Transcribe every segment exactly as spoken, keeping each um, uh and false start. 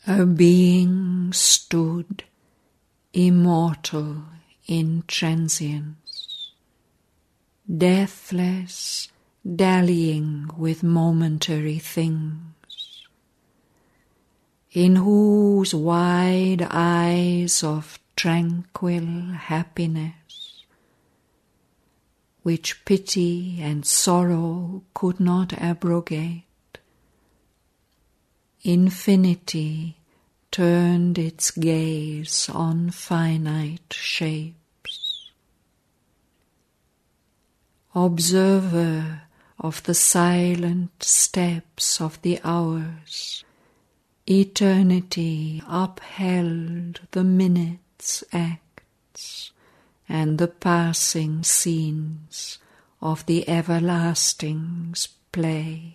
A being stood, immortal in transience, deathless, dallying with momentary things, in whose wide eyes of tranquil happiness, which pity and sorrow could not abrogate, infinity turned its gaze on finite shapes. Observer of the silent steps of the hours, eternity upheld the minute's acts and the passing scenes of the everlasting's play.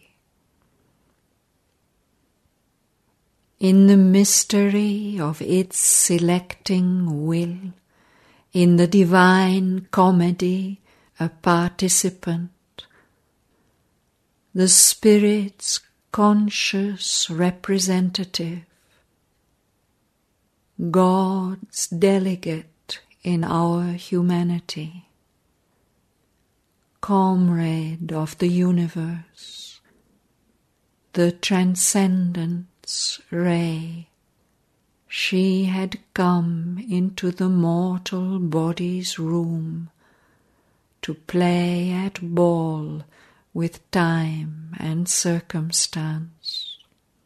In the mystery of its selecting will, in the divine comedy a participant, the Spirit's conscious representative, God's delegate in our humanity, comrade of the universe, the transcendent ray, she had come into the mortal body's room to play at ball with time and circumstance.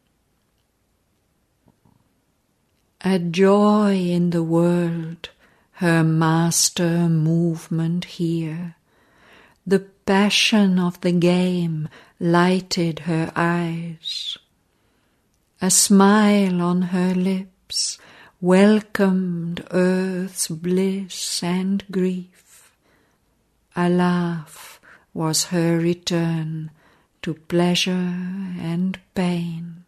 A joy in the world, her master movement here, the passion of the game lighted her eyes. A smile on her lips welcomed earth's bliss and grief. A laugh was her return to pleasure and pain.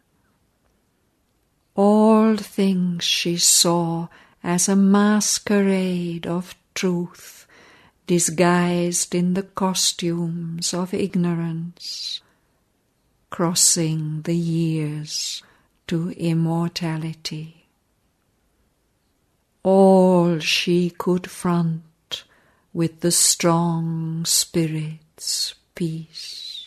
All things she saw as a masquerade of truth, disguised in the costumes of ignorance, crossing the years to immortality. All she could front with the strong spirit's peace.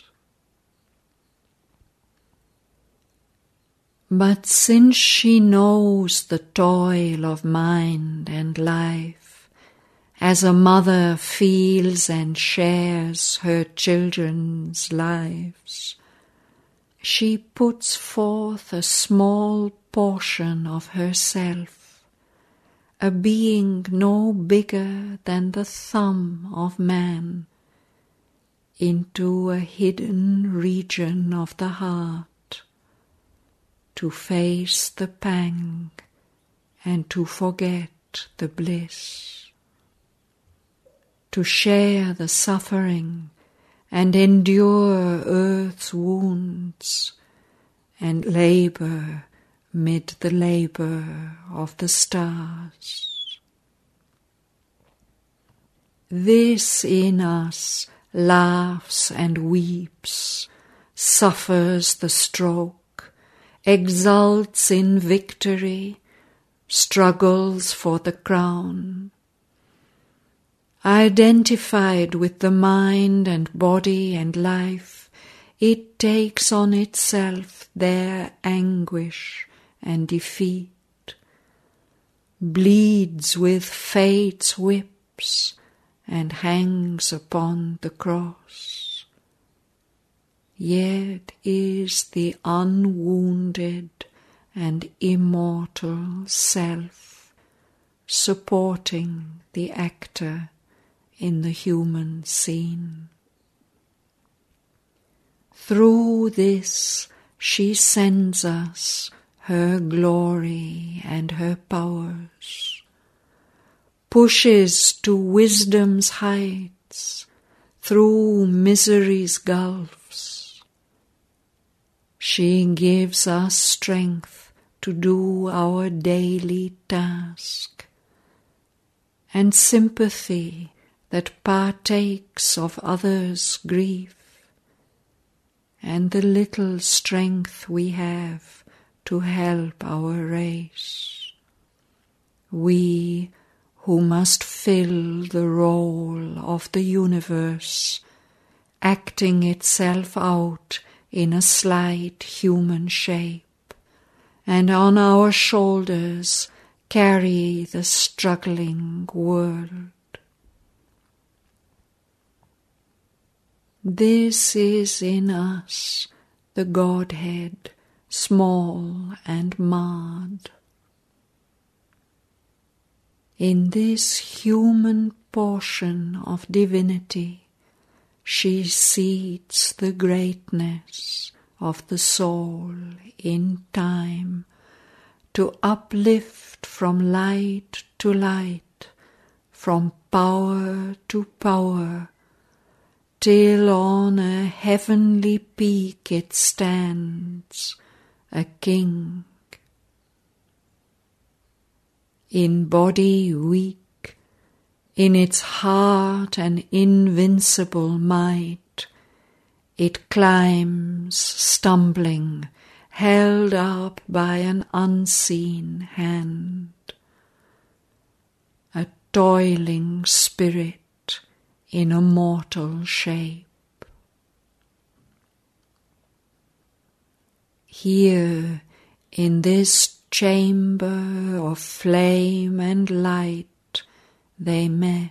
But since she knows the toil of mind and life, as a mother feels and shares her children's lives, she puts forth a small portion of herself, a being no bigger than the thumb of man, into a hidden region of the heart, to face the pang and to forget the bliss, to share the suffering and endure earth's wounds, and labour mid the labour of the stars. This in us laughs and weeps, suffers the stroke, exults in victory, struggles for the crown. Identified with the mind and body and life, it takes on itself their anguish and defeat, bleeds with fate's whips, and hangs upon the cross, yet is the unwounded and immortal self supporting the actor in the human scene. Through this she sends us her glory and her powers, pushes to wisdom's heights through misery's gulfs. She gives us strength to do our daily task, and sympathy that partakes of others' grief, and the little strength we have to help our race. We who must fill the role of the universe, acting itself out in a slight human shape, and on our shoulders carry the struggling world. This is in us, the Godhead, small and marred. In this human portion of divinity, she seats the greatness of the soul in time to uplift from light to light, from power to power, till on a heavenly peak it stands, a king. In body weak, in its heart an invincible might, it climbs stumbling, held up by an unseen hand. A toiling spirit in a mortal shape. Here in this chamber of flame and light they met.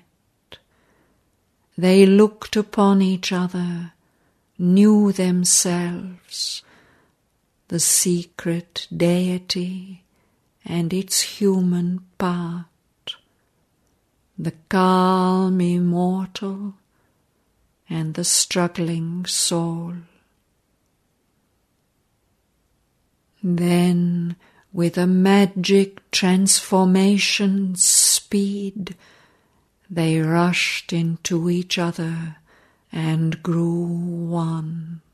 They looked upon each other, knew themselves, the secret deity and its human part, the calm immortal and the struggling soul. Then, with a magic transformation's speed, they rushed into each other and grew one.